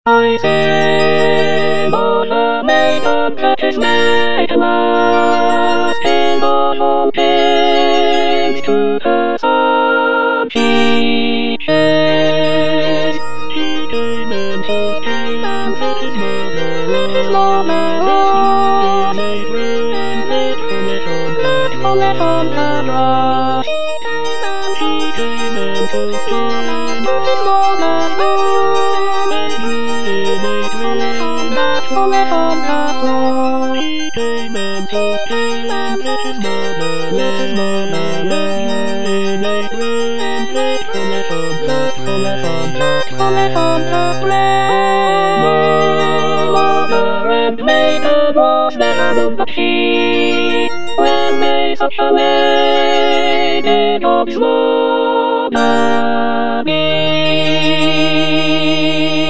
I see water made of precious metals in bottle pigs to her some peaches. He came and he came and his mother made room and made her little blood. He came and took him to his mother's room and made room for little blood. He came and took him and his mother made room and made her little blood. Mother and maiden was never but she, when may such a lady dog's mother be?